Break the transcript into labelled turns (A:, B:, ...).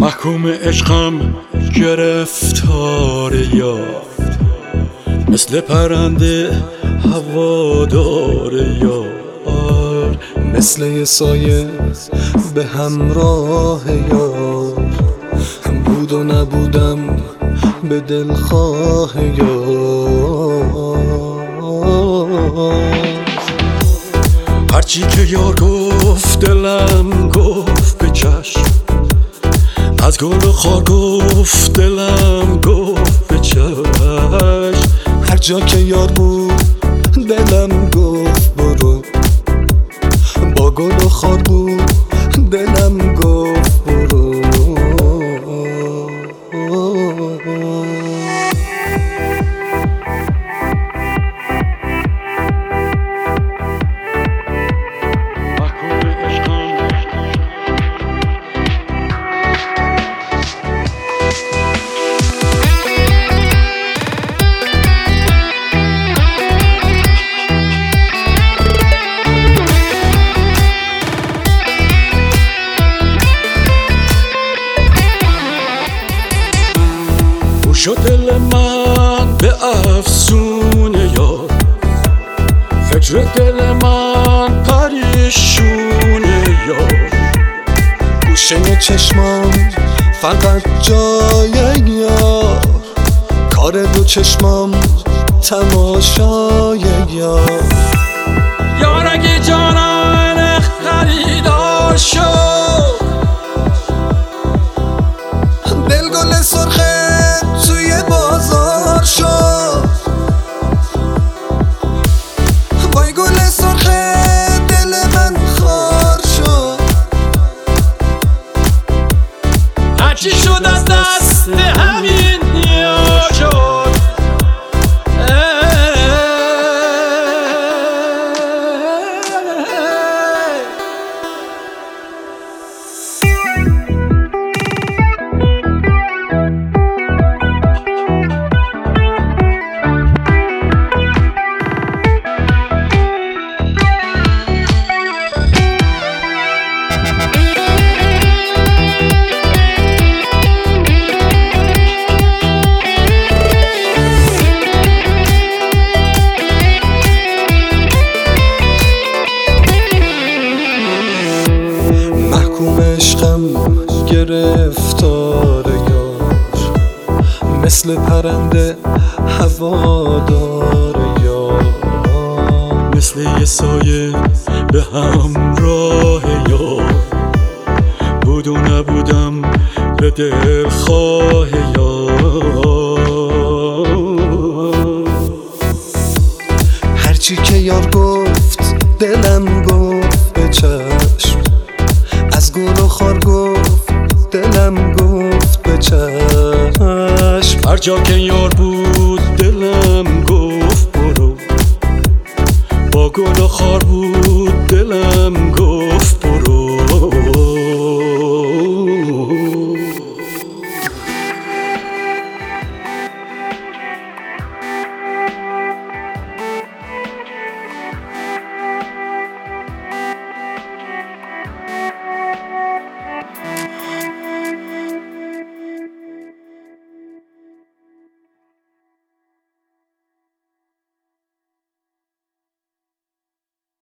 A: محکوم عشقم گرفتار یار، مثل پرنده هوادار یار،
B: مثل یه سایه به همراه یار، بود و نبودم به دلخواه یار.
A: هرچی که یار گفت دلم گفت به چشم، از گل و خار گفت دلم گفت به چشم.
B: هر جا که یار بود دلم گفت برو، با گل و خار بود دلم گفت برو.
A: شد دل من به افسون یار، فکر دل من پریشون یار.
B: گوشه چشمام فقط جای یار، کار دو چشمام تماشای یار.
A: یار اگه جانان خریدار شد،
B: دل گل سرخه توی بازار شد. وای گل سرخه دل من خار شد.
A: هرچی شد از دست همین یار شد.
B: عشقم گرفتار یار، مثل پرنده هوادار یار،
A: مثل یه سایه به همراه یار، بود و نبودم به دلخواه یار.
B: هرچی که یار گفت دلم گفت به چشم، از گل و خار گفت دلم گفت به چشم.
A: هر جا که یار بود دلم گفت برو، با گل و خار بود دلم گفت